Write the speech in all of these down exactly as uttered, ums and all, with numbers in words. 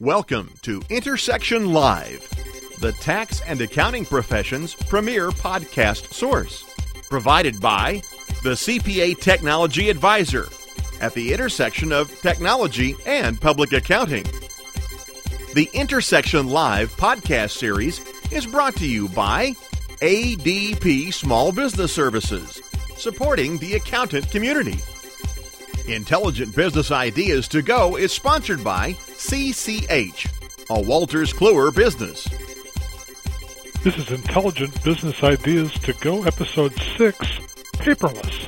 Welcome to Intersection Live, the tax and accounting profession's premier podcast source. Provided by the C P A Technology Advisor at the intersection of technology and public accounting. The Intersection Live podcast series is brought to you by A D P Small Business Services, supporting the accountant community. Intelligent Business Ideas to Go is sponsored by C C H, a Wolters Kluwer business. This is Intelligent Business Ideas to Go, Episode six, Paperless.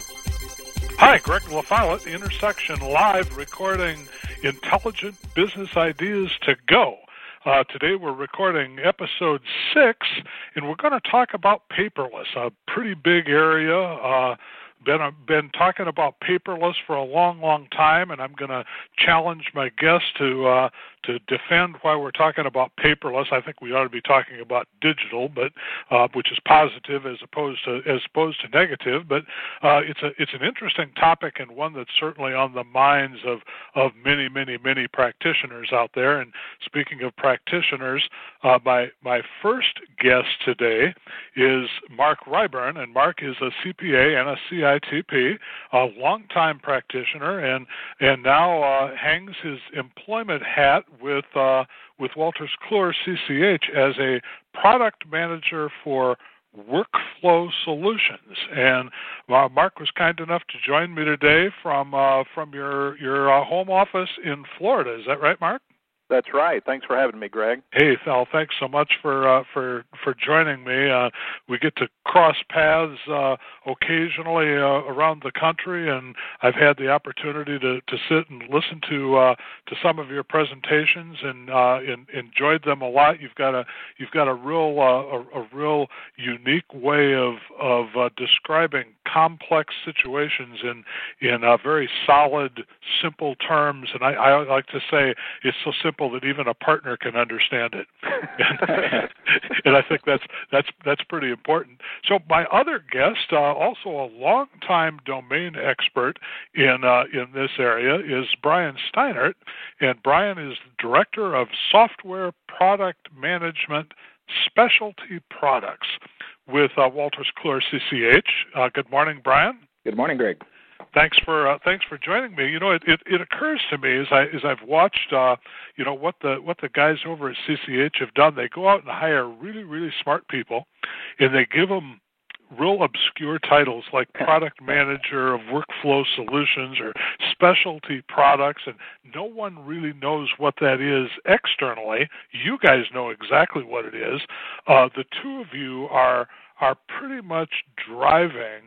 Hi, Greg LaFollette, Intersection Live, recording Intelligent Business Ideas to Go. Uh, today we're recording Episode six, and we're going to talk about paperless, a pretty big area. Uh, Been uh, been talking about paperless for a long, long time, and I'm going to challenge my guests to uh, to defend why we're talking about paperless. I think we ought to be talking about digital, but uh, which is positive as opposed to as opposed to negative. But uh, it's a it's an interesting topic and one that's certainly on the minds of of many, many, many practitioners out there. And speaking of practitioners, uh, my my first guest today is Mark Ryburn, and Mark is a C P A and a C I T P, a longtime practitioner, and and now uh, hangs his employment hat with uh, with Wolters Kluwer C C H as a product manager for Workflow Solutions. And uh, Mark was kind enough to join me today from uh, from your your uh, home office in Florida. Is that right, Mark? That's right. Thanks for having me, Greg. Hey, Thal, thanks so much for uh, for for joining me. Uh, we get to cross paths uh, occasionally uh, around the country, and I've had the opportunity to, to sit and listen to uh, to some of your presentations, and, uh, and enjoyed them a lot. You've got a you've got a real uh, a, a real unique way of of uh, describing complex situations in in uh, very solid, simple terms. And I, I like to say it's so simple that even a partner can understand it, and, and I think that's that's that's pretty important. So my other guest, uh, also a longtime domain expert in uh, in this area, is Brian Steinert, and Brian is Director of Software Product Management Specialty Products with uh, Wolters Kluwer C C H. Uh, good morning, Brian. Good morning, Greg. Thanks for uh, thanks for joining me. You know, it, it, it occurs to me as I as I've watched, uh, you know, what the what the guys over at C C H have done. They go out and hire really really smart people, and they give them real obscure titles like product manager of workflow solutions or specialty products, and no one really knows what that is externally. You guys know exactly what it is. Uh, the two of you are are pretty much driving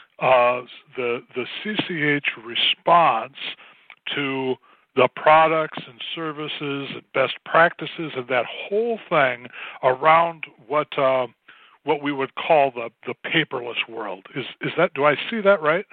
Uh, the the C C H response to the products and services and best practices and that whole thing around what uh, what we would call the, the paperless world. Is is that do I see that right?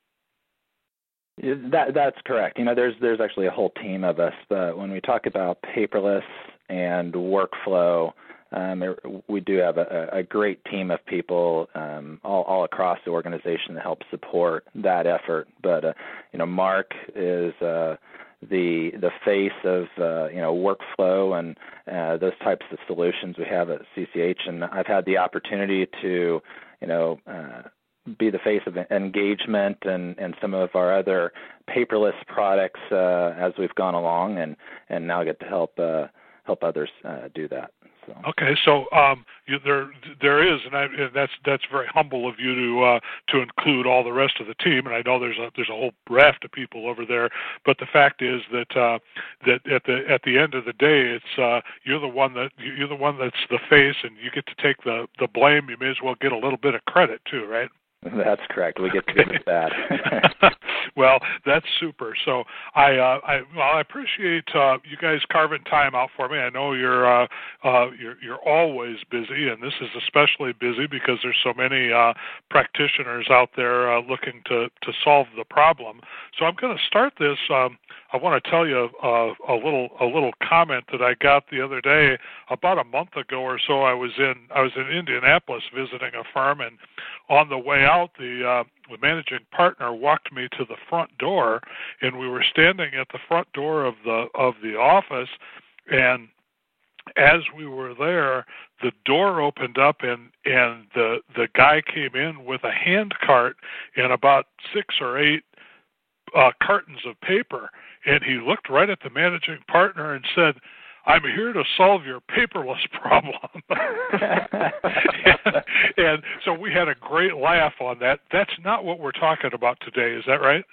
That that's correct. You know, there's there's actually a whole team of us. But when we talk about paperless and workflow, Um, we do have a, a great team of people um, all, all across the organization to help support that effort. But uh, you know, Mark is uh, the the face of uh, you know workflow and uh, those types of solutions we have at C C H, and I've had the opportunity to you know uh, be the face of engagement and, and some of our other paperless products uh, as we've gone along, and, and now get to help uh, help others uh, do that. So. Okay, so um, you, there there is, and, I, and that's that's very humble of you to uh, to include all the rest of the team. And I know there's a there's a whole raft of people over there. But the fact is that uh, that at the at the end of the day, it's uh, you're the one that you're the one that's the face, and you get to take the the blame. You may as well get a little bit of credit too, right? That's correct. We get to do that. Well, that's super. So I, uh, I, well, I appreciate uh, you guys carving time out for me. I know you're, uh, uh, you're, you're always busy, and this is especially busy because there's so many uh, practitioners out there uh, looking to, to solve the problem. So I'm going to start this. Um, I want to tell you a, a little, a little comment that I got the other day. About a month ago or so, I was in, I was in Indianapolis visiting a firm, and on the way out, the uh, the managing partner walked me to the front door, and we were standing at the front door of the of the office, And as we were there, the door opened up, and, and the the guy came in with a hand cart and about six or eight uh, cartons of paper, and he looked right at the managing partner and said, "I'm here to solve your paperless problem." and, and so we had a great laugh on that. That's not what we're talking about today, is that right?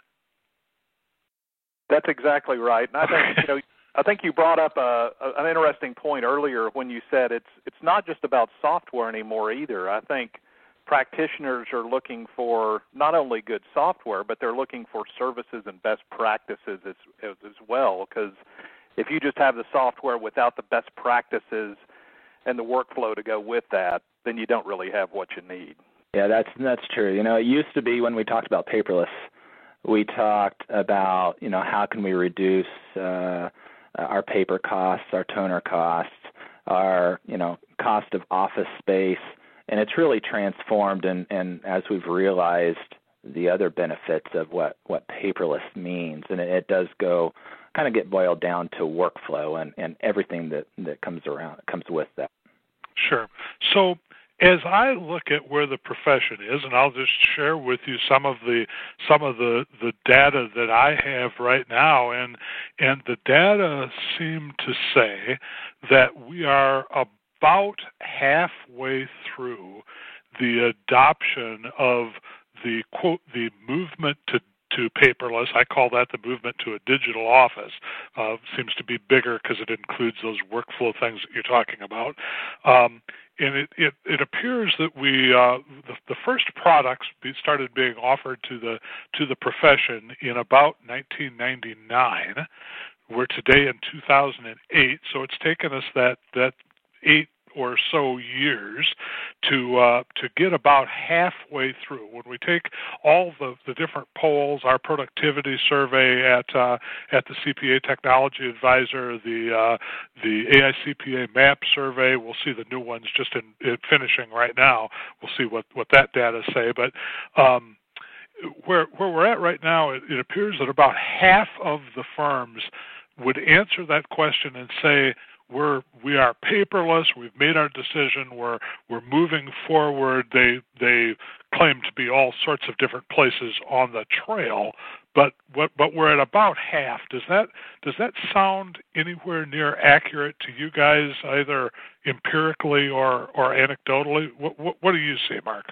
That's exactly right. And I think you know, I think you brought up a, a, an interesting point earlier when you said it's it's not just about software anymore either. I think practitioners are looking for not only good software, but they're looking for services and best practices as as, as well. Because if you just have the software without the best practices and the workflow to go with that, then you don't really have what you need. Yeah, that's that's true. You know, it used to be when we talked about paperless, we talked about, you know, how can we reduce uh, our paper costs, our toner costs, our, you know, cost of office space, and it's really transformed. And, and as we've realized the other benefits of what, what paperless means, and it, it does go kind of get boiled down to workflow and, and everything that, that comes around comes with that. Sure. So as I look at where the profession is, and I'll just share with you some of the some of the, the data that I have right now, and and the data seem to say that we are about halfway through the adoption of the quote the movement to to paperless. I call that the movement to a digital office. Uh, seems to be bigger because it includes those workflow things that you're talking about. Um, and it, it, it appears that we uh, the, the first products started being offered to the to the profession in about nineteen ninety-nine. We're today in two thousand eight, so it's taken us that that eight or so years to uh, to get about halfway through. When we take all the, the different polls, our productivity survey at uh, at the C P A Technology Advisor, the uh, the A I C P A MAP survey, we'll see the new ones just in, in finishing right now. We'll see what, what that data say. But um, where where we're at right now, it, it appears that about half of the firms would answer that question and say, We're we are paperless. We've made our decision. We're we're moving forward. They they claim to be all sorts of different places on the trail, but what but we're at about half. Does that does that sound anywhere near accurate to you guys, either empirically or or anecdotally? What what, what do you see, Mark?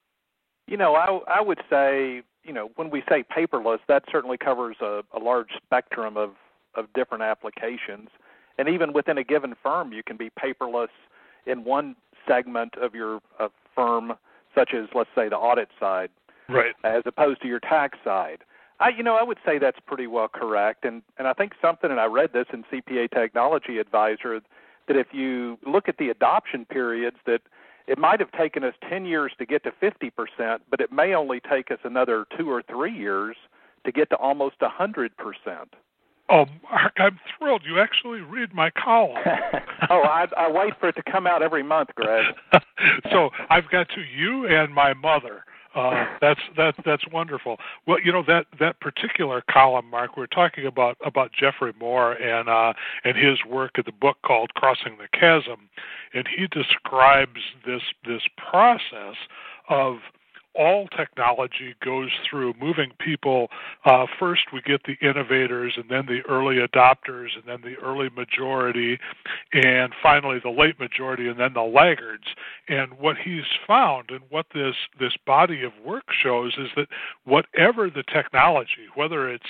You know, I I would say, you know, when we say paperless, that certainly covers a, a large spectrum of of different applications. And even within a given firm, you can be paperless in one segment of your uh, firm, such as, let's say, the audit side, right, as opposed to your tax side. I, you know, I would say that's pretty well correct. And, and I think something, and I read this in C P A Technology Advisor, that if you look at the adoption periods, that it might have taken us ten years to get to fifty percent, but it may only take us another two or three years to get to almost one hundred percent. Oh, Mark, I'm thrilled. You actually read my column. oh, I, I wait for it to come out every month, Greg. So I've got to you and my mother. Uh, that's that that's wonderful. Well, you know that that particular column, Mark, we're talking about about Jeffrey Moore and uh, and his work in the book called Crossing the Chasm, and he describes this this process of all technology goes through moving people. Uh, first, we get the innovators, and then the early adopters, and then the early majority, and finally the late majority, and then the laggards. And what he's found, and what this, this body of work shows, is that whatever the technology, whether it's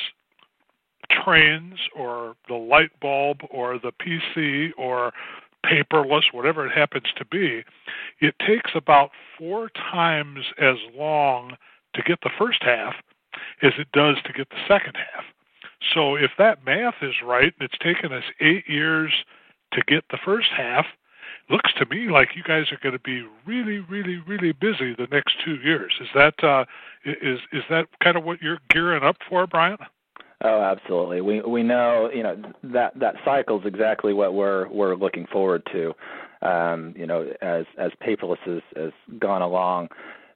trains or the light bulb or the P C or paperless, whatever it happens to be, it takes about four times as long to get the first half as it does to get the second half. So if that math is right, and it's taken us eight years to get the first half, looks to me like you guys are going to be really, really, really busy the next two years. Is that uh, is is that kind of what you're gearing up for, Brian? Oh, absolutely. We we know, you know, that that cycle is exactly what we're we're looking forward to. Um, you know, as as paperless has, has gone along,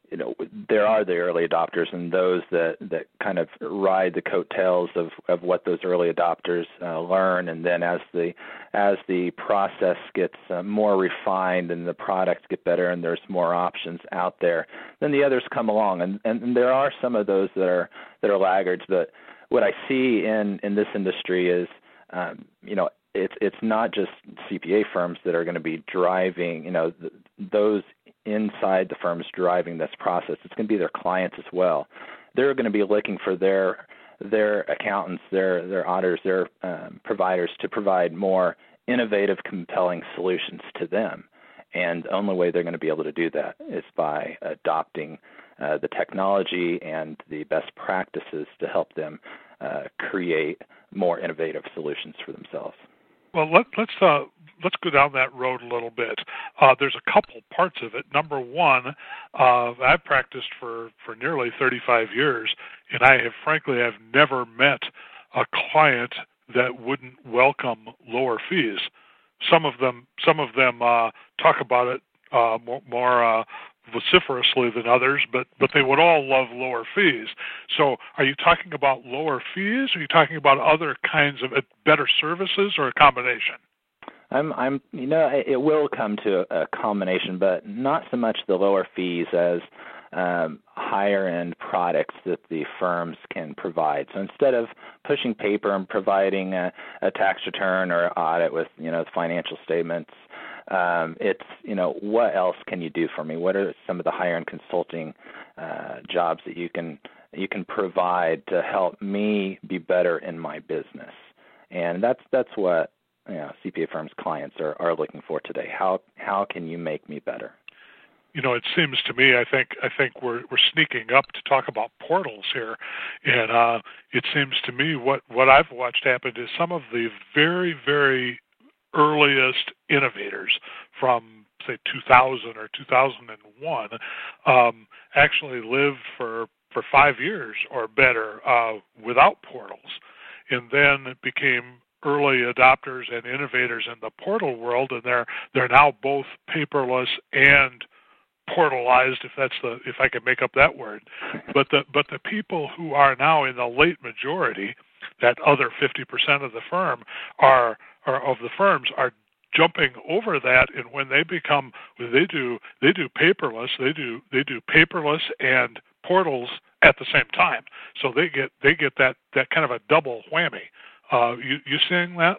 you know, there are the early adopters and those that, that kind of ride the coattails of, of what those early adopters uh, learn, and then as the as the process gets uh, more refined and the products get better and there's more options out there, then the others come along, and, and, and there are some of those that are that are laggards. But what I see in, in this industry is, um, you know, it's it's not just C P A firms that are going to be driving, you know, th- those inside the firms driving this process. It's going to be their clients as well. They're going to be looking for their their accountants, their their auditors, their um, providers to provide more innovative, compelling solutions to them. And the only way they're going to be able to do that is by adopting uh, the technology and the best practices to help them uh, create more innovative solutions for themselves. Well, let, let's uh, let's go down that road a little bit. Uh, there's a couple parts of it. Number one, uh, I've practiced for, for nearly thirty-five years, and I have frankly I've never met a client that wouldn't welcome lower fees. Some of them some of them uh, talk about it uh, more, more uh, vociferously than others, but, but they would all love lower fees. So are you talking about lower fees? Are you talking about other kinds of better services, or a combination? I'm, I'm, you know, it will come to a combination, but not so much the lower fees as um, higher-end products that the firms can provide. So instead of pushing paper and providing a, a tax return or audit with, you know, financial statements, Um, it's, you know, what else can you do for me? What are some of the higher-end consulting uh, jobs that you can you can provide to help me be better in my business? And that's that's what, you know, C P A firms' clients are, are looking for today. How how can you make me better? You know, it seems to me, I think I think we're we're sneaking up to talk about portals here, and uh, it seems to me what, what I've watched happen is some of the very, very earliest innovators from, say, two thousand or two thousand one um, actually lived for, for five years or better uh, without portals, and then became early adopters and innovators in the portal world, and they're they're now both paperless and portalized, if that's the if I can make up that word. But the but the people who are now in the late majority, that other fifty percent of the firm are or of the firms are jumping over that, and when they become they do they do paperless, they do they do paperless and portals at the same time. So they get they get that, that kind of a double whammy. Uh, you you seeing that?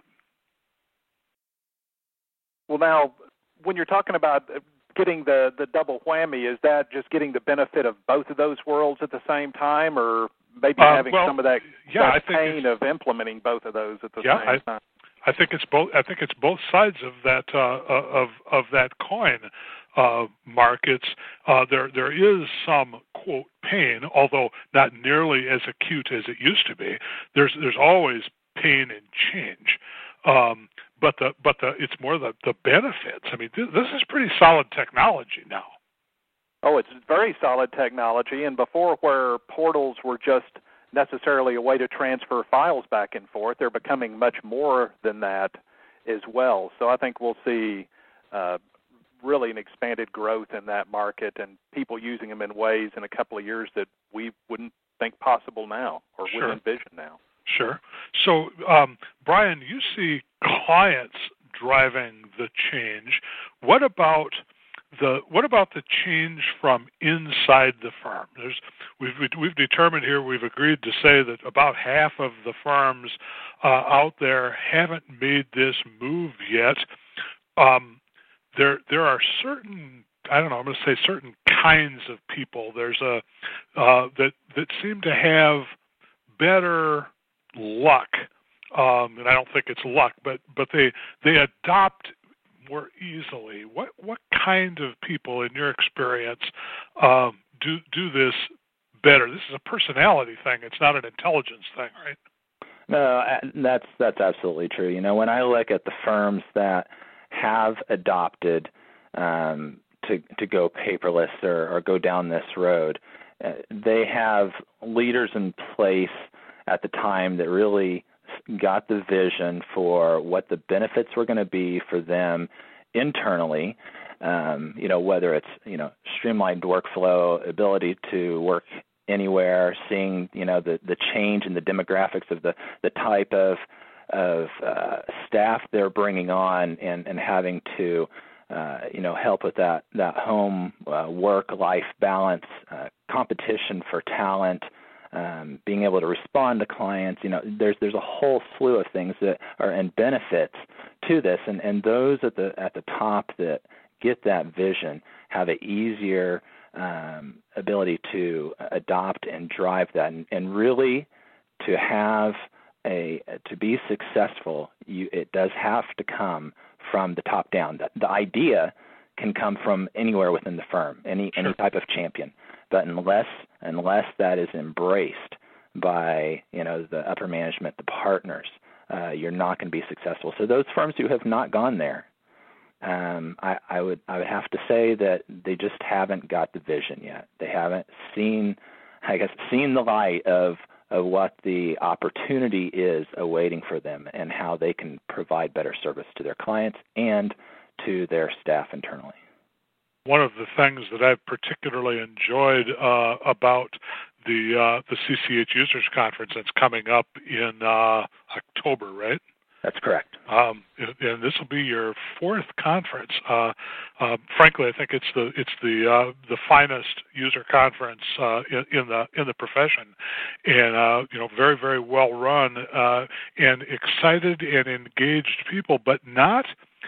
Well, now when you're talking about getting the, the double whammy, is that just getting the benefit of both of those worlds at the same time, or maybe uh, having well, some of that, yeah, that pain of implementing both of those at the yeah, same I, time? I think it's both. I think it's both sides of that uh, of of that coin. Uh, markets uh, there there is some quote pain, although not nearly as acute as it used to be. There's there's always pain and change, um, but the but the it's more the the benefits. I mean, th- this is pretty solid technology now. Oh, it's very solid technology, and before where portals were just necessarily a way to transfer files back and forth, they're becoming much more than that as well. So I think we'll see uh, really an expanded growth in that market and people using them in ways in a couple of years that we wouldn't think possible now or Sure. wouldn't envision now. Sure. So, um, Brian, you see clients driving the change. What about the what about the change from inside the firm? There's, we've we've determined here, we've agreed to say that about half of the firms uh, out there haven't made this move yet. Um, there there are certain, I don't know, I'm going to say certain kinds of people. There's a uh, that that seem to have better luck, um, and I don't think it's luck, but but they they adopt more easily. What what kind of people, in your experience, um, do do this better? This is a personality thing. It's not an intelligence thing, right? No, that's that's absolutely true. You know, when I look at the firms that have adopted um, to to go paperless or, or go down this road, uh, they have leaders in place at the time that really got the vision for what the benefits were going to be for them internally, um, you know, whether it's, you know, streamlined workflow, ability to work anywhere, seeing, you know, the, the change in the demographics of the, the type of of uh, staff they're bringing on, and, and having to, uh, you know, help with that, that home uh, work-life balance, uh, competition for talent, um, being able to respond to clients. You know, there's there's a whole slew of things that are and benefits to this, and, and those at the at the top that get that vision have an easier um, ability to adopt and drive that, and, and really to have A, to be successful, you, it does have to come from the top down. The, the idea can come from anywhere within the firm, any sure. any type of champion. But unless unless that is embraced by, you know, the upper management, the partners, uh, you're not going to be successful. So those firms who have not gone there, um, I, I would I would have to say that they just haven't got the vision yet. They haven't seen, I guess, seen the light of of what the opportunity is awaiting for them and how they can provide better service to their clients and to their staff internally. One of the things that I've particularly enjoyed uh, about the uh, the C C H Users Conference that's coming up in uh, October, right? That's correct. Um, and this will be your fourth conference. Uh, uh, frankly, I think it's the it's the uh, the finest user conference uh, in, in the in the profession, and uh, you know, very very well run uh, and excited and engaged people. But not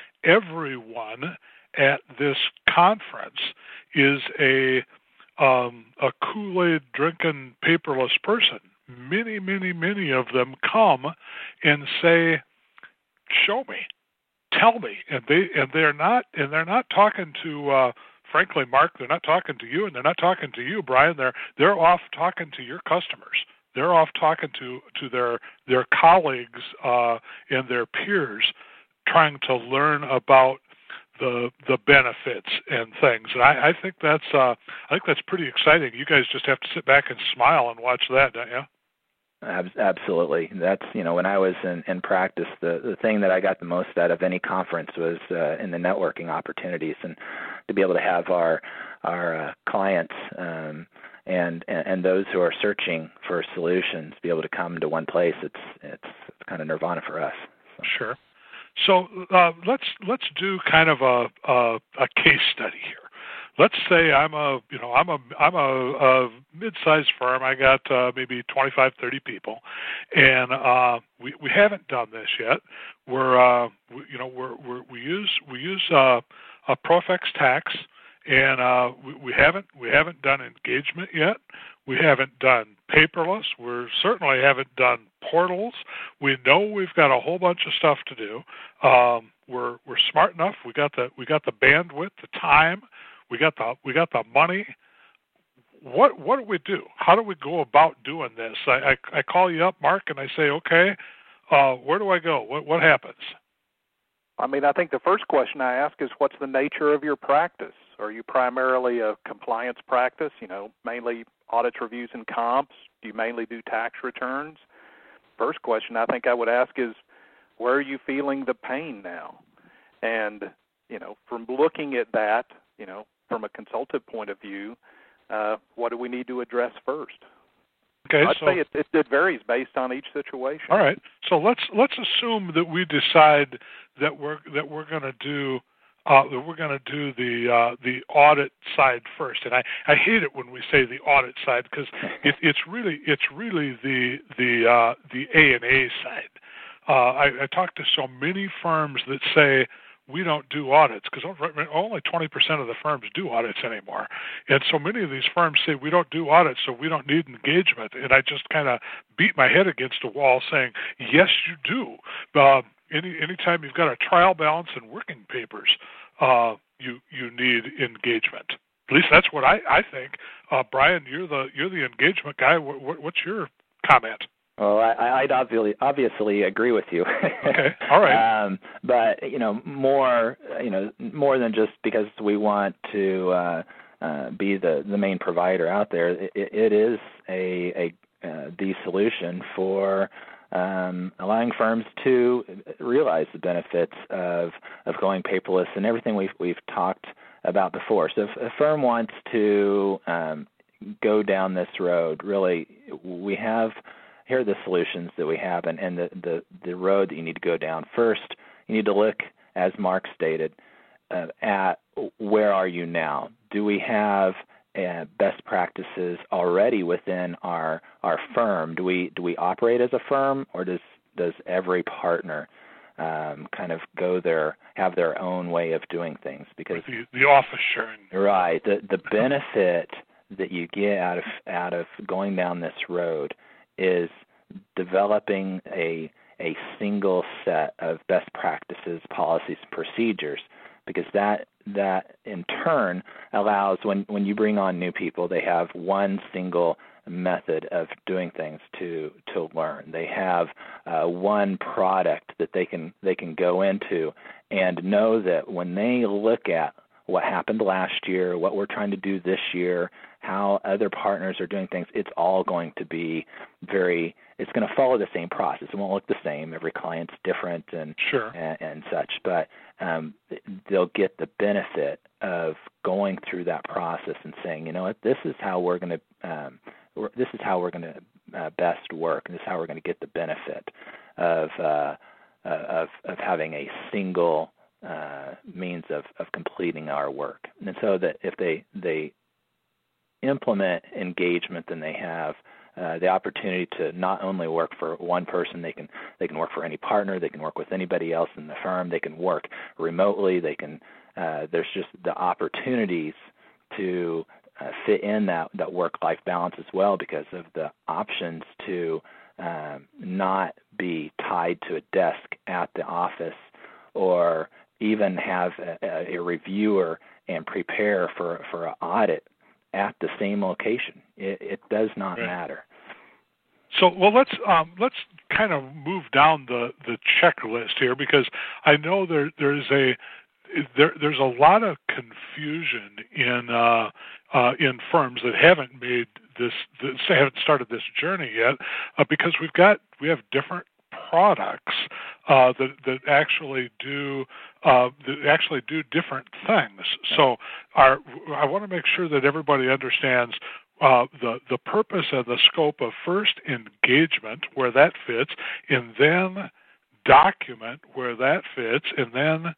everyone at this conference is a um, a Kool-Aid drinking paperless person. Many many many of them come and say, show me, tell me, and they and they're not and they're not talking to uh, frankly, Mark, they're not talking to you, and they're not talking to you, Brian. They're they're off talking to your customers. They're off talking to to their their colleagues uh, and their peers, trying to learn about the the benefits and things. And I, I think that's uh, I think that's pretty exciting. You guys just have to sit back and smile and watch that, don't you? Absolutely. That's, you know, when I was in, in practice, the, the thing that I got the most out of any conference was uh, in the networking opportunities, and to be able to have our our uh, clients um, and, and and those who are searching for solutions be able to come to one place. It's it's, it's kind of nirvana for us. So. Sure. So uh, let's let's do kind of a, a a case study here. Let's say I'm a, you know, I'm a, I'm a, a mid-sized firm. I got uh, maybe twenty-five, thirty people, and uh, we we haven't done this yet. We're, uh, we, you know, we're, we're we use we use uh, a Profex Tax, and uh, we, we haven't we haven't done engagement yet. We haven't done paperless. We certainly haven't done portals. We know we've got a whole bunch of stuff to do. Um, we're we're smart enough. We got the we got the bandwidth, the time. We got the we got the money. What what do we do? How do we go about doing this? I, I, I call you up, Mark, and I say, okay, uh, where do I go? What what happens? I mean, I think the first question I ask is, what's the nature of your practice? Are you primarily a compliance practice? You know, mainly audits, reviews, and comps. Do you mainly do tax returns? First question I think I would ask is, where are you feeling the pain now? And you know, from looking at that, you know, from a consultative point of view, uh, what do we need to address first? Okay, I'd so, say it, it, it varies based on each situation. All right, so let's let's assume that we decide that we're that we're going to do uh, that we're going to do the uh, the audit side first. And I, I hate it when we say the audit side, because it, it's really it's really the the uh, the A and A side. Uh, I, I talk to so many firms that say, we don't do audits, because only twenty percent of the firms do audits anymore. And so many of these firms say we don't do audits, so we don't need engagement. And I just kind of beat my head against a wall saying, yes, you do. Uh, any anytime you've got a trial balance and working papers, uh, you you need engagement. At least that's what I, I think. Uh, Brian, you're the you're the engagement guy. What, what, what's your comment? Well, I, I'd obviously obviously agree with you. Okay, all right. um, but you know, more you know, more than just because we want to uh, uh, be the, the main provider out there. It, it is a, a uh, the solution for um, allowing firms to realize the benefits of of going paperless, and everything we've we've talked about before. So if a firm wants to um, go down this road, really, we have here are the solutions that we have, and, and the, the, the road that you need to go down. First, you need to look, as Mark stated, uh, at where are you now? Do we have uh, best practices already within our our firm? Do we do we operate as a firm, or does does every partner um, kind of go there, have their own way of doing things? Because the, the office sharing, right? The the benefit that you get out of out of going down this road is developing a a single set of best practices, policies, and procedures, because that that in turn allows when, when you bring on new people, they have one single method of doing things to to learn. They have uh, one product that they can they can go into and know that when they look at what happened last year, what we're trying to do this year, how other partners are doing things, it's all going to be very, it's going to follow the same process. It won't look the same. Every client's different and sure. and, and such, but um, they'll get the benefit of going through that process and saying, you know what, this is how we're going to, um, this is how we're going to uh, best work, and this is how we're going to get the benefit of uh, of of having a single uh, means of, of completing our work. And so that if they they implement engagement, then they have uh, the opportunity to not only work for one person, they can they can work for any partner, they can work with anybody else in the firm, they can work remotely, they can uh, there's just the opportunities to uh, fit in that, that work-life balance as well, because of the options to um, not be tied to a desk at the office, or even have a, a reviewer and prepare for, for an audit at the same location. It, it does not right. matter. So, well, let's um, let's kind of move down the, the checklist here, because I know there there's a there there's a lot of confusion in uh, uh, in firms that haven't made this, this haven't started this journey yet, uh, because we've got we have different products uh, that that actually do uh, that actually do different things. So, our I want to make sure that everybody understands uh, the the purpose and the scope of first engagement, where that fits, and then document, where that fits, and then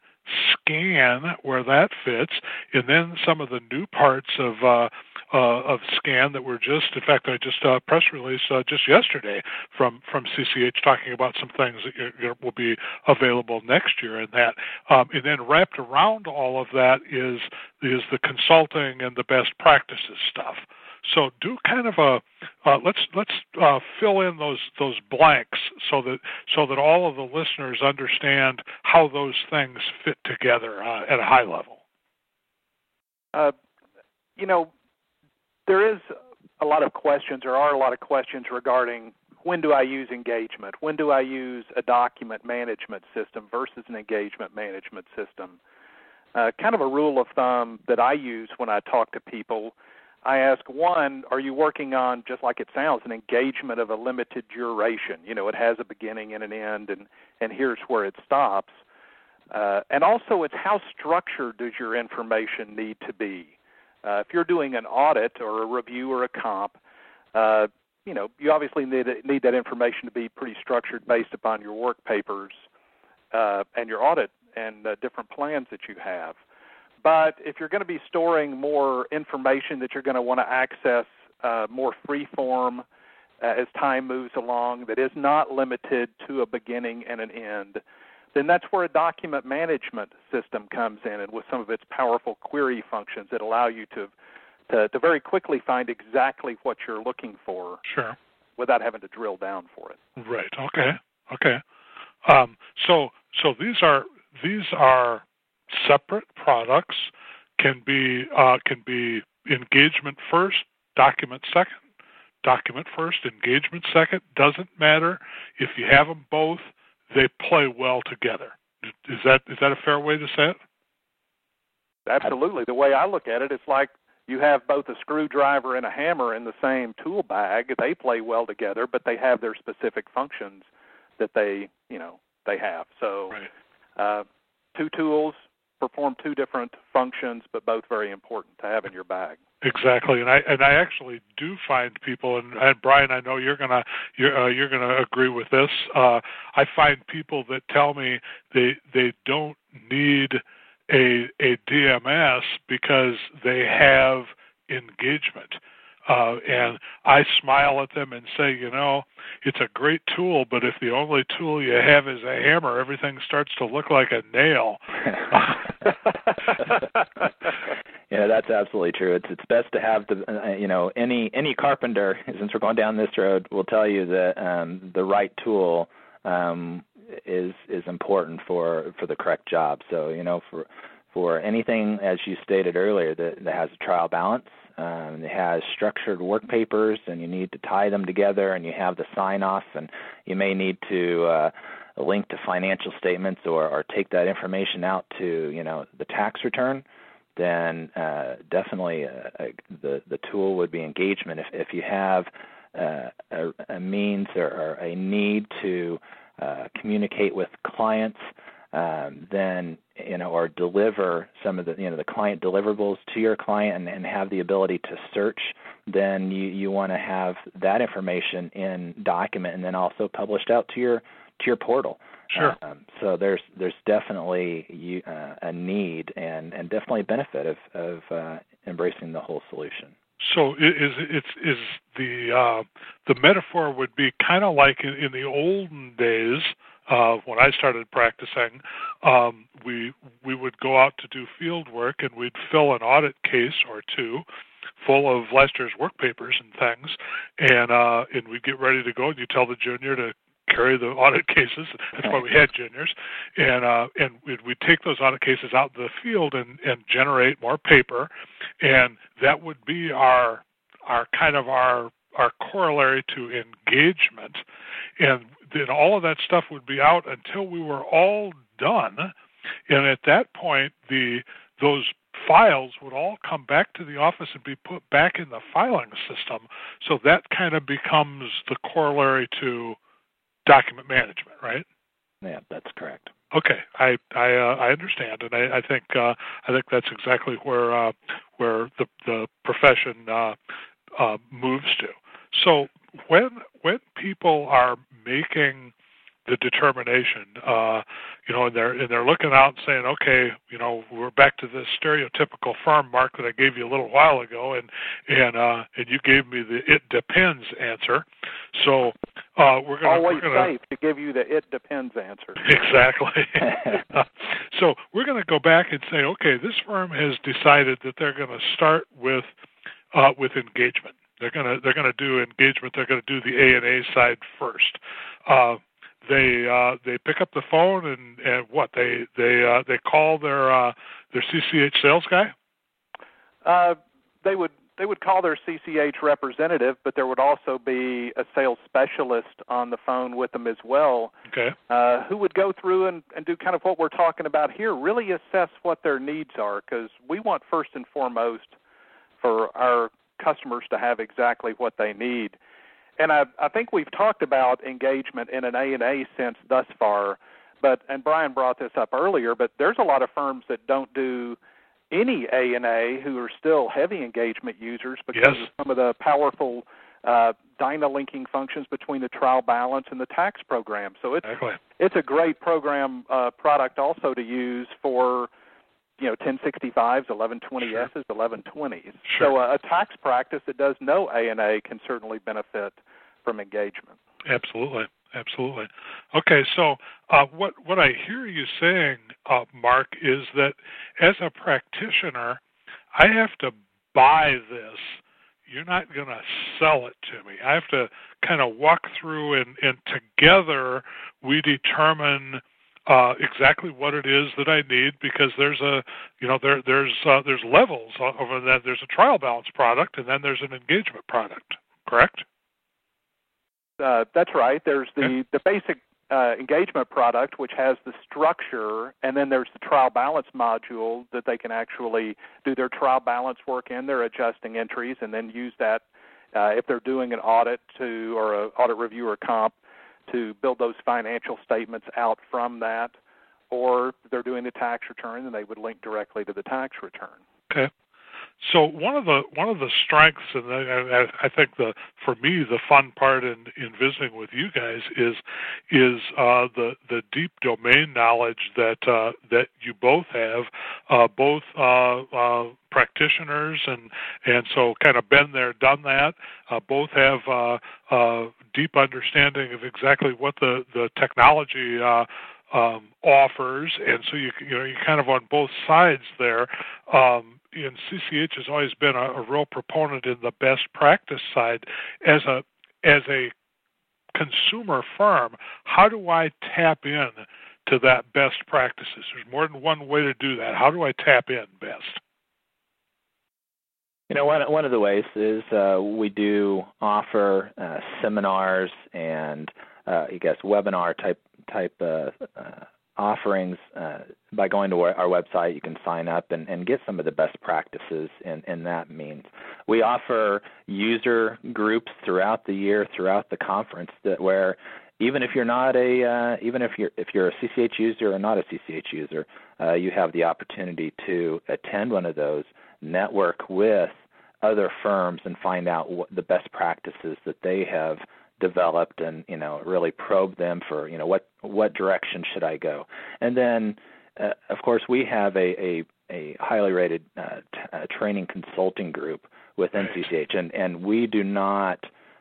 scan, where that fits, and then some of the new parts of uh, uh, of scan that were just, in fact, I just uh, press release uh, just yesterday from, from C C H talking about some things that you're, you're, will be available next year, and that, um, and then wrapped around all of that is is the consulting and the best practices stuff. So do kind of a uh, let's let's uh, fill in those those blanks so that so that all of the listeners understand how those things fit together uh, at a high level. Uh, you know, there is a lot of questions, or are a lot of questions regarding when do I use engagement? When do I use a document management system versus an engagement management system? Uh, kind of a rule of thumb that I use when I talk to people. I ask, one, are you working on, just like it sounds, an engagement of a limited duration? You know, it has a beginning and an end, and, and here's where it stops. Uh, and also, it's how structured does your information need to be? Uh, if you're doing an audit or a review or a comp, uh, you know, you obviously need, need that information to be pretty structured based upon your work papers uh, and your audit and uh, different plans that you have. But if you're going to be storing more information that you're going to want to access uh, more free-form uh, as time moves along, that is not limited to a beginning and an end, then that's where a document management system comes in, and with some of its powerful query functions that allow you to to, to very quickly find exactly what you're looking for, sure, without having to drill down for it. Right. Okay. Okay. Um, so so these are these are. separate products, can be uh, can be engagement first, document second, document first, engagement second. Doesn't matter if you have them both; they play well together. Is that is that a fair way to say it? Absolutely. The way I look at it, it's like you have both a screwdriver and a hammer in the same tool bag. They play well together, but they have their specific functions that they you know they have. So, right. uh, two tools. perform two different functions, but both very important to have in your bag. Exactly, and I and I actually do find people, and, and Brian, I know you're gonna you're uh, you're gonna agree with this. Uh, I find people that tell me they they don't need a a D M S because they have engagement. Uh, and I smile at them and say, you know, it's a great tool, but if the only tool you have is a hammer, everything starts to look like a nail. Yeah, that's absolutely true. It's it's best to have the uh, you know any any carpenter, since we're going down this road, will tell you that um, the right tool um, is is important for for the correct job. So you know for for anything, as you stated earlier, that, that has a trial balance. Um, it has structured work papers, and you need to tie them together, and you have the sign-off, and you may need to uh, link to financial statements or, or take that information out to, you know, the tax return. Then uh, definitely uh, uh, the the tool would be engagement. If if you have uh, a, a means or, or a need to uh, communicate with clients, Um, then you know, or deliver some of the you know the client deliverables to your client, and, and have the ability to search, then you, you want to have that information in document and then also published out to your to your portal. Sure. Um, so there's there's definitely you, uh, a need and, and definitely a benefit of of uh, embracing the whole solution. So is it's is the uh, the metaphor would be kind of like in, in the olden days. Uh, when I started practicing, um, we we would go out to do field work, and we'd fill an audit case or two full of last year's work papers and things, and uh, and we'd get ready to go, and you tell the junior to carry the audit cases. That's why we had juniors, and uh, and we'd, we'd take those audit cases out in the field and, and generate more paper, and that would be our our kind of our our corollary to engagement, and then all of that stuff would be out until we were all done, and at that point, the those files would all come back to the office and be put back in the filing system. So that kind of becomes the corollary to document management, right? Yeah, that's correct. Okay, I I, uh, I understand, and I, I think uh, I think that's exactly where uh, where the the profession uh, uh, moves to. So when when people are making the determination, uh, you know, and they're and they're looking out and saying, okay, you know, we're back to this stereotypical firm, Mark, that I gave you a little while ago, and and uh, and you gave me the "it depends" answer. So uh, we're going always we're gonna, safe to give you the "it depends" answer. Exactly. uh, so we're going to go back and say, okay, this firm has decided that they're going to start with uh, with engagement. They're going to they're going to do engagement. They're going to do the A and A side first. Uh, they uh, they pick up the phone and, and what they they uh, they call their uh, their C C H sales guy. Uh, they would they would call their C C H representative, but there would also be a sales specialist on the phone with them as well. Okay. Uh, who would go through and, and do kind of what we're talking about here, really assess what their needs are, because we want first and foremost for our customers to have exactly what they need. And I, I think we've talked about engagement in an A and A sense thus far, but and Brian brought this up earlier, but there's a lot of firms that don't do any A and A who are still heavy engagement users because yes. of some of the powerful uh, dyna-linking functions between the trial balance and the tax program. So it's, exactly. it's a great program uh, product also to use for you know, ten sixty-fives, eleven twenty S's, sure. eleven twenties. Sure. So uh, a tax practice that does no A and A can certainly benefit from engagement. Absolutely, absolutely. Okay, so uh, what what I hear you saying, uh, Mark, is that as a practitioner, I have to buy this. You're not going to sell it to me. I have to kind of walk through, and, and together we determine Uh, exactly what it is that I need, because there's a, you know, there there's uh, there's levels over that. There's a trial balance product, and then there's an engagement product. Correct? Uh, that's right. There's the okay. the basic uh, engagement product, which has the structure, and then there's the trial balance module that they can actually do their trial balance work in. They're adjusting entries, and then use that uh, if they're doing an audit to or an audit review or comp, to build those financial statements out from that, or if they're doing the tax return, then they would link directly to the tax return. Okay. So one of the one of the strengths, and I, I think the for me the fun part in, in visiting with you guys is is uh, the the deep domain knowledge that uh, that you both have, uh, both uh, uh, practitioners, and and so kind of been there, done that. Uh, both have uh, uh, deep understanding of exactly what the the technology Uh, Um, offers, and so you you know you're kind of on both sides there. Um, and C C H has always been a, a real proponent in the best practice side. As a as a consumer firm, how do I tap in to that best practices? There's more than one way to do that. How do I tap in best? You know, one one of the ways is uh, we do offer uh, seminars and uh, I guess webinar type type uh, uh, offerings. Uh, by going to our, our website, you can sign up and, and get some of the best practices in, in that means. We offer user groups throughout the year, throughout the conference, that where even if you're not a uh, even if you're if you're a C C H user or not a C C H user, uh, you have the opportunity to attend one of those, network with other firms, and find out what the best practices that they have developed, and you know really probe them for you know what what direction should I go. And then uh, of course we have a a, a highly rated uh, t- uh, training consulting group within C C H, and and we do not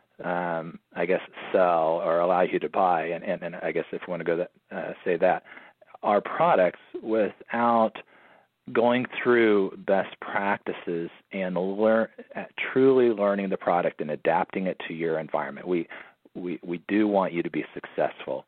um, I guess sell or allow you to buy, and, and, and I guess if you want to go that, uh, say that our products without going through best practices and learn, uh, truly learning the product and adapting it to your environment. We, we, we do want you to be successful,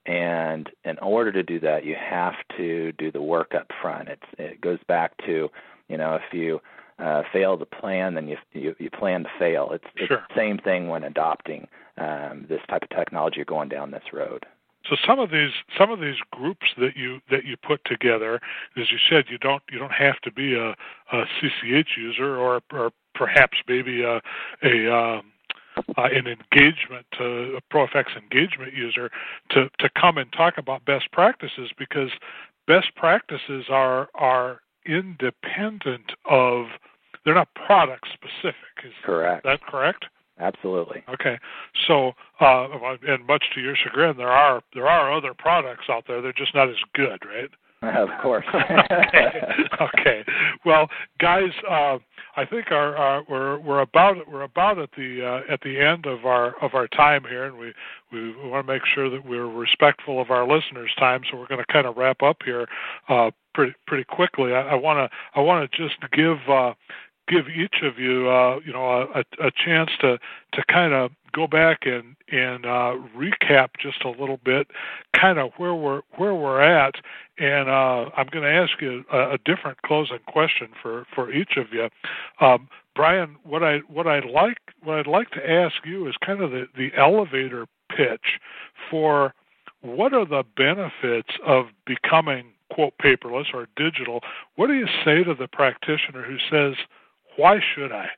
and in order to do that, you have to do the work up front. It's, it goes back to, you know, if you uh, fail to plan, then you, you, you plan to fail. It's, Sure. it's the same thing when adopting um, this type of technology or going down this road. So some of these some of these groups that you that you put together, as you said, you don't you don't have to be a, a C C H user, or or perhaps maybe a a um, uh, an engagement to a ProFX engagement user to to come and talk about best practices, because best practices are are independent of, they're not product specific. Is Correct. that correct? Absolutely. Okay, so uh, and much to your chagrin, there are there are other products out there. They're just not as good, right? Of course. okay. okay. Well, guys, uh, I think our, our we're we're about we're about at the uh, at the end of our of our time here, and we we want to make sure that we're respectful of our listeners' time. So we're going to kind of wrap up here uh, pretty pretty quickly. I want to I want to just give. Uh, give each of you, uh, you know, a, a chance to, to kind of go back and and uh, recap just a little bit, kind of where we're where we're at, and uh, I'm going to ask you a, a different closing question for, for each of you. Um, Brian, what I what I'd like what I'd like to ask you is kind of the, the elevator pitch for what are the benefits of becoming, quote, paperless or digital. What do you say to the practitioner who says, why should I?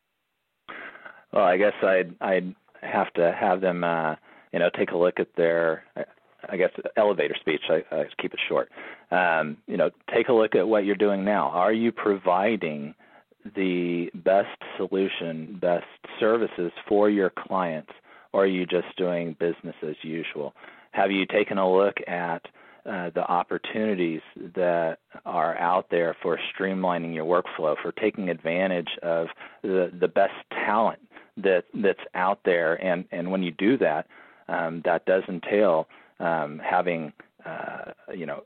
Well, I guess I'd I'd have to have them, uh, you know, take a look at their, I guess, elevator speech. I, I keep it short. Um, you know, take a look at what you're doing now. Are you providing the best solution, best services for your clients, or are you just doing business as usual? Have you taken a look at Uh, the opportunities that are out there for streamlining your workflow, for taking advantage of the, the best talent that that's out there, and, and when you do that, um, that does entail um, having uh, you know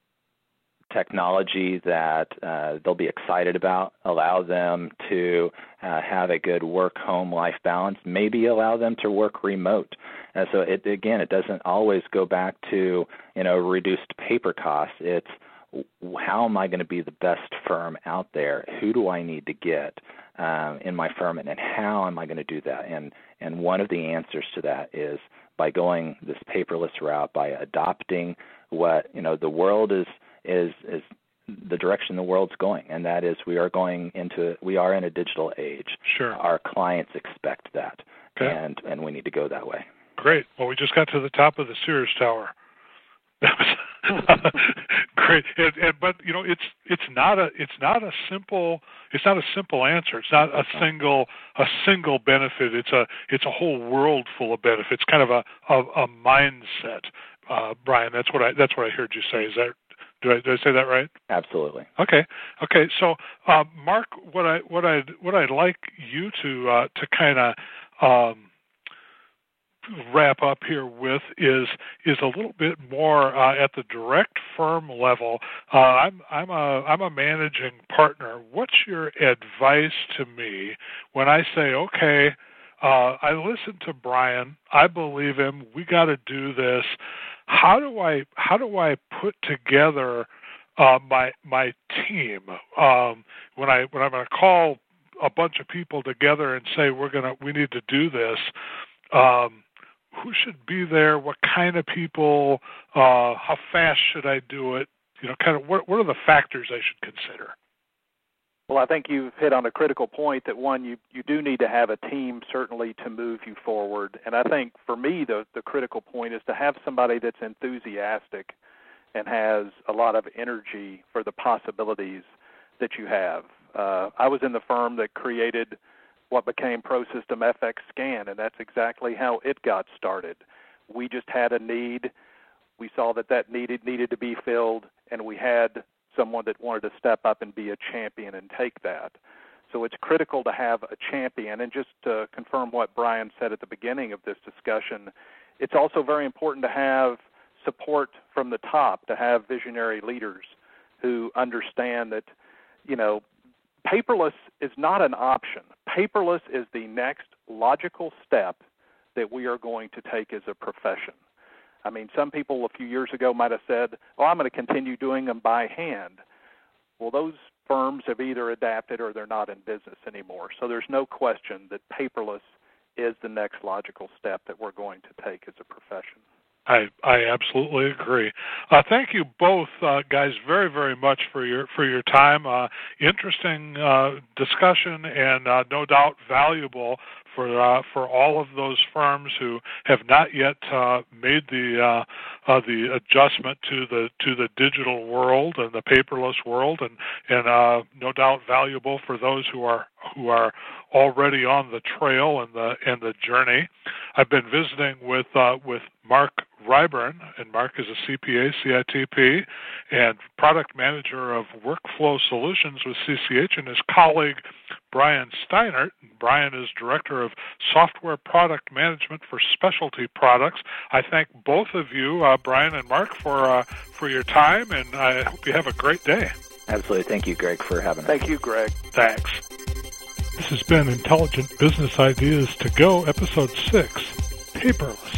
technology that uh, they'll be excited about, allow them to uh, have a good work-home-life balance, maybe allow them to work remote. And so, it, again, it doesn't always go back to, you know, reduced paper costs. It's how am I going to be the best firm out there? Who do I need to get um, in my firm, and, and how am I going to do that? And and one of the answers to that is by going this paperless route, by adopting what, you know, the world is is is the direction the world's going, and that is we are going into we are in a digital age. Sure. Our clients expect that, okay. and and we need to go that way. Great. Well, we just got to the top of the Sears Tower. That was Great, and, and, but you know, it's it's not a it's not a simple it's not a simple answer. It's not a single a single benefit. It's a it's a whole world full of benefits. Kind of a a, a mindset, uh, Brian. That's what I that's what I heard you say. Is that did I, did I say that right? Absolutely. Okay. Okay. So, uh, Mark, what I what I what I'd like you to uh, to kind of um, wrap up here with is is a little bit more uh, at the direct firm level. Uh, I'm I'm a I'm a managing partner. What's your advice to me when I say, okay, uh, I listened to Brian, I believe him, we got to do this. How do I how do I put together uh, my my team um, when I when I'm going to call a bunch of people together and say we're gonna we need to do this? Um, Who should be there? What kind of people? Uh, how fast should I do it? You know, kind of what what are the factors I should consider? Well, I think you've hit on a critical point that, one, you, you do need to have a team, certainly, to move you forward. And I think, for me, the, the critical point is to have somebody that's enthusiastic and has a lot of energy for the possibilities that you have. Uh, I was in the firm that created what became ProSystem F X Scan, and that's exactly how it got started. We just had a need. We saw that that needed needed to be filled, and we had someone that wanted to step up and be a champion and take that. So it's critical to have a champion. And just to confirm what Brian said at the beginning of this discussion, it's also very important to have support from the top, to have visionary leaders who understand that, you know, paperless is not an option. Paperless is the next logical step that we are going to take as a profession. I mean, some people a few years ago might have said, oh, I'm going to continue doing them by hand. Well, those firms have either adapted or they're not in business anymore. So there's no question that paperless is the next logical step that we're going to take as a profession. I, I absolutely agree. Uh, thank you both, uh, guys, very, very much for your for your time. Uh, interesting uh, discussion, and uh, no doubt valuable for uh, for all of those firms who have not yet uh, made the uh, uh, the adjustment to the to the digital world and the paperless world, and and uh, no doubt valuable for those who are who are already on the trail and the and the journey. I've been visiting with uh, with Mark Ryburn, and Mark is a C P A, C I T P, and product manager of Workflow Solutions with C C H, and his colleague Brian Steinert. Brian is director of software product management for specialty products. I thank both of you, uh, Brian and Mark, for uh, for your time, and I hope you have a great day. Absolutely. Thank you, Greg, for having us. Thank you, Greg. Thanks. This has been Intelligent Business Ideas to Go, Episode six, Paperless.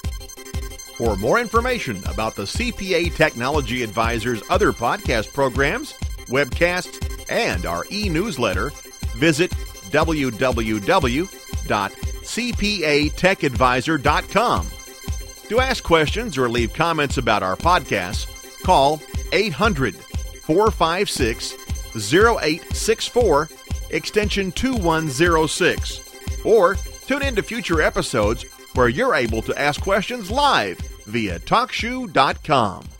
For more information about the C P A Technology Advisor's other podcast programs, webcasts, and our e-newsletter, visit w w w dot c p a tech advisor dot com. To ask questions or leave comments about our podcasts, call eight hundred, four five six, zero eight six four, extension two one zero six, or tune in to future episodes where you're able to ask questions live via talk shoe dot com.